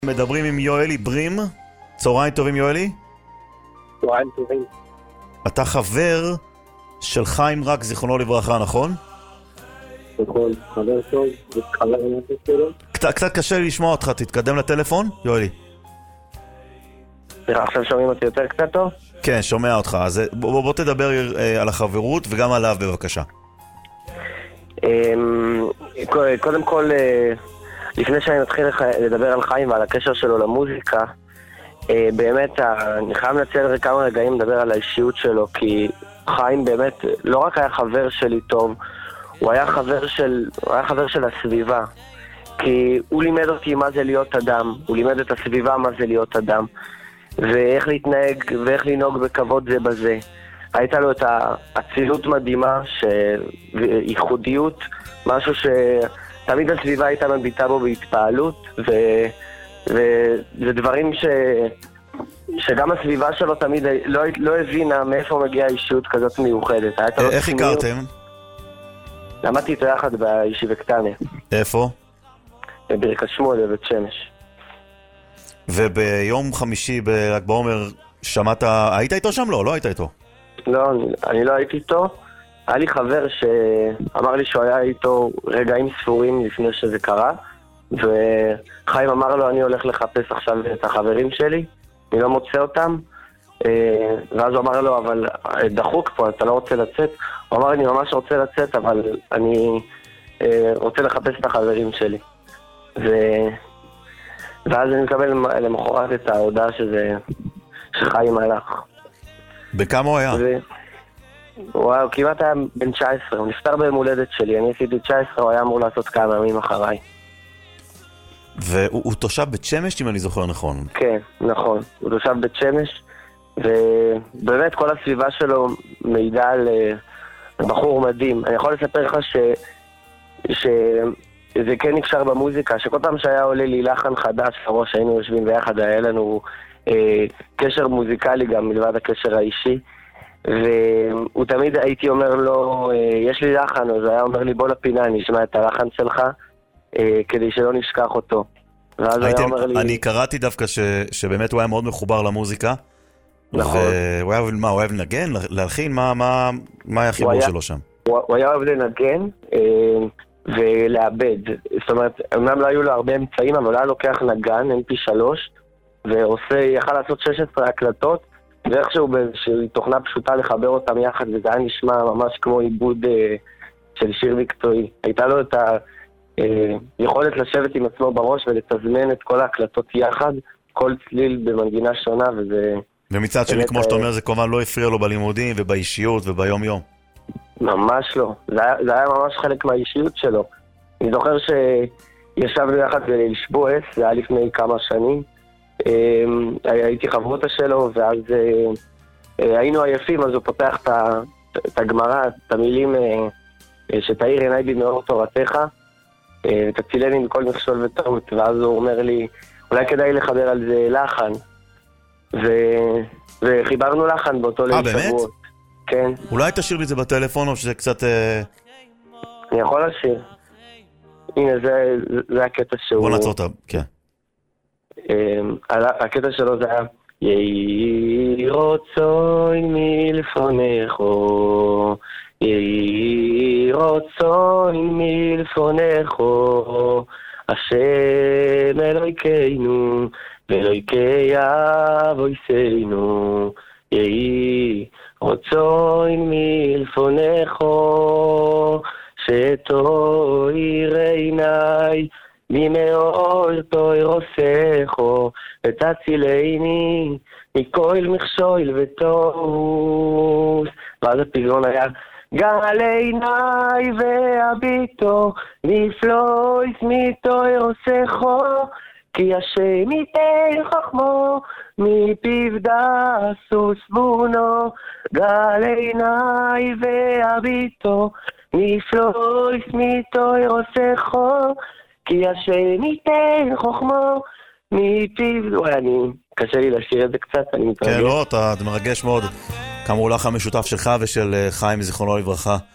מדברים עם יואלי ברים. צהריים טובים יואלי. צהריים טובים. אתה חבר של חיים רק זיכרונו לברכה, נכון? נכון, חבר טוב, וחבר נפש שלו. קצת קשה לי לשמוע אותך, תתקדם לטלפון יואלי. עכשיו שומעים אותי יותר קצת טוב? כן, שומע אותך. אז בוא תדבר על החברות וגם עליו בבקשה. קודם כל, לפני שאני מתחיל לדבר על חיים ועל הקשר שלו למוזיקה, באמת אני חייב לנצל כמה רגעים לדבר על האישיות שלו, כי חיים באמת לא רק היה חבר שלי טוב, הוא היה חבר של הסביבה, כי הוא לימד אותי מה זה להיות אדם, הוא לימד את הסביבה מה זה להיות אדם, ואיך להתנהג ואיך לנהוג בכבוד זה בזה. הייתה לו את האצילות מדהימה, ייחודיות, משהו שתמיד הסביבה הייתה מביטה בו בהתפעלות, ודברים שגם הסביבה שלו תמיד לא הבינה מאיפה מגיעה אישיות כזאת מיוחדת. איך הכרתם? למדתי איתו יחד בישיבה קטנה. איפה? בברכת שמואל בבית שמש. וביום חמישי בל"ג בעומר שמעת, היית איתו שם? לא היית איתו. לא, אני לא הייתי איתו. היה לי חבר שאמר לי שהוא היה איתו רגעים ספורים לפני שזה קרה, וחיים אמר לו, אני הולך לחפש עכשיו את החברים שלי, אני לא מוצא אותם. ואז הוא אמר לו, אבל דחוק פה, אתה לא רוצה לצאת? הוא אמר, אני ממש רוצה לצאת, אבל אני רוצה לחפש את החברים שלי. ואז אני מקבל למחרת את ההודעה שחיים הלך. בכמה הוא היה? הוא כמעט היה בן 19, הוא נפטר ביום הולדת שלי, אני עשיתי 19, הוא היה אמור לעשות כמה ימים אחריי. והוא תושב בית שמש, אם אני זוכר נכון. כן, נכון, הוא תושב בית שמש, ובאמת כל הסביבה שלו מעידה על בחור מדהים. אני יכול לספר לך שזה כן נקשר במוזיקה, שכל פעם שהיה עולה לי לחן חדש לראש, היינו יושבים ביחד, היה לנו קשר מוזיקלי גם מלבד הקשר האישי, והוא תמיד הייתי אומר לו, יש לי לחן, אז הוא היה אומר לי, בוא לפינה, נשמע את הלחן שלך, כדי שלא נשכח אותו. ואז הוא היה אומר לי... אני קראתי דווקא שבאמת הוא היה מאוד מחובר למוזיקה. נכון. והוא היה אוהב לנגן, להלחין, מה היה החיבור שלו שם? הוא היה אוהב לנגן ולעבד. זאת אומרת, אמנם לא היו לו הרבה אמצעים, אבל היה לוקח נגן, MP3, יכל לעשות 16 הקלטות, ואיכשהו באיזושהי תוכנה פשוטה לחבר אותם יחד, וזה היה נשמע ממש כמו עיבוד של שיר מקצועי. הייתה לו את היכולת לשבת עם עצמו בראש ולתזמן את כל ההקלטות יחד, כל צליל במנגינה שונה, וזה... ומצד שני, כמו שאתה אומר, זה כמובן לא הפריע לו בלימודים ובאישיות וביום יום. ממש לא. זה היה ממש חלק מהאישיות שלו. אני זוכר שישבנו יחד בלשבועס, זה היה לפני כמה שנים. הייתי חברותה שלו, ואז היינו עייפים, אז הוא פותח את הגמרא, את המילים שתאיר עיניי במאור תורתך, ותצילני מכל מכשול וטעות, ואז הוא אומר לי, אולי כדאי לחבר על זה לחן, וחיברנו לחן באותו ליל שבועות. באמת? כן. אולי תשאיר לי את זה בטלפון, או שזה קצת... אני יכול לשיר. הנה, זה הקטע שהוא... בוא נעצור אותה, כן. הקטע שלו זה היה יהי רצוי מלפונךו, יהי רצוי מלפונךו, השם אלוהינו ואלוהי אבותינו, יהי רצוי מלפונךו, שתאיר עיניי ממאור תוירוסךו, ותצילני מכל מכשול וטעות. ואז הפזמון היה גל עיניי והביטו נפלויס מתוירוסךו, כי השם ייתן חכמו מפיו דסוס בונו. גל עיניי והביטו נפלויס מתוירוסךו, כי השם ייתן חוכמו מפיו... קשה לי לשיר את זה קצת, אני מתרגש. כן, לא, אתה מרגש מאוד. כאמור לך המשותף שלך ושל חיים זיכרונו לברכה.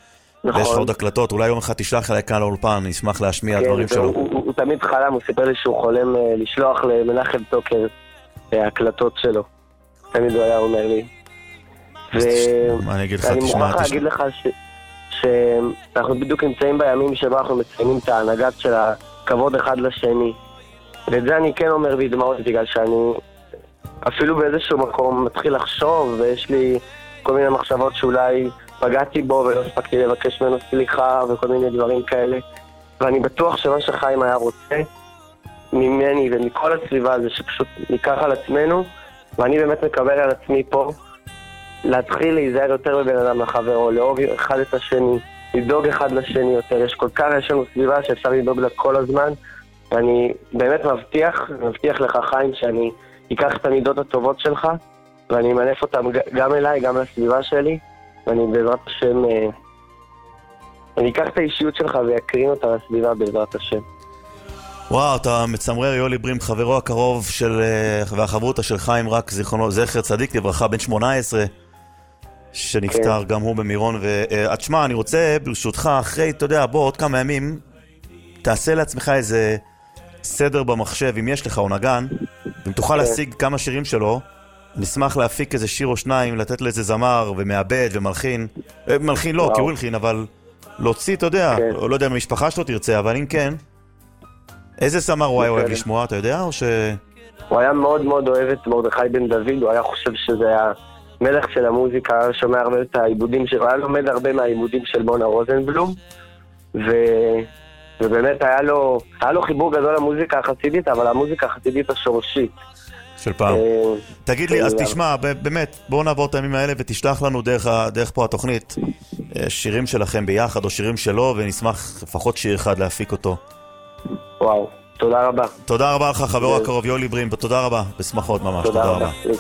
נכון. ויש לך עוד הקלטות, אולי יום אחד תשלח אליי כאן לאולפן, נשמח להשמיע דברים שלו. הוא תמיד חלם, הוא סיפר לי שהוא חולם לשלוח למנחם טוקר הקלטות שלו. תמיד הוא היה אומר לי. אני מוכרח להגיד לך שאנחנו בדיוק נמצאים בימים שבה אנחנו מציינים את ההנהגת של הכבוד אחד לשני. ואת זה אני כן אומר בדמעות, בגלל שאני אפילו באיזשהו מקום מתחיל לחשוב, ויש לי כל מיני מחשבות שאולי פגעתי בו ולא הספקתי לבקש ממנו סליחה וכל מיני דברים כאלה. ואני בטוח שמה שחיים היה רוצה ממני ומכל הסביבה זה שפשוט ניקח על עצמנו, ואני באמת מקבל על עצמי פה להתחיל להיזהר יותר בבן אדם לחברו, לאהוב אחד את השני, לדאוג אחד לשני יותר. יש לנו סביבה שאפשר לדאוג לה כל הזמן, ואני באמת מבטיח לך חיים שאני אקח את המידות הטובות שלך ואני אמנף אותם גם אליי, גם לסביבה שלי, ואני בעזרת השם אני אקח את האישיות שלך ויקרין אותה לסביבה בעזרת השם. וואו, אתה מצמרר. יולי ברים, חברו הקרוב והחברותה של חיים רק זכר צדיק לברכה, בן 18 שנפטר גם הוא במירון. ותשמע, אני רוצה ברשותך, אחרי, אתה יודע, בוא עוד כמה ימים תעשה לעצמך איזה סדר במחשב, אם יש לך או נגן, אם תוכל להשיג כמה שירים שלו, נשמח להפיק איזה שיר או שניים, לתת לאיזה זמר ומעבד ומלחין. מלחין לא, כי הוא הלחין, אבל להוציא, אתה יודע, לא יודע אם המשפחה שלו תרצה, אבל אם כן, איזה זמר הוא היה אוהב לשמוע, אתה יודע, או ש... הוא היה מאוד מאוד אוהב את מרדכי בן דוד, הוא היה חושב שזה היה מלך של המוזיקה, שומע הרבה את העיבודים שלו, היה לומד הרבה מהעיבודים של מונה רוזנבלום, ובאמת היה לו חיבור גדול למוזיקה החסידית, אבל המוזיקה החסידית השורשית. של פעם. תגיד לי, אז תשמע, באמת, בואו נעבור את הימים האלה ותשלח לנו דרך פה התוכנית שירים שלכם ביחד, או שירים שלו, ונשמח לפחות שיר אחד להפיק אותו. וואו, תודה רבה. תודה רבה לך, חברו הקרוב יולי ברים, ותודה רבה, בשמחות ממש, תודה רבה.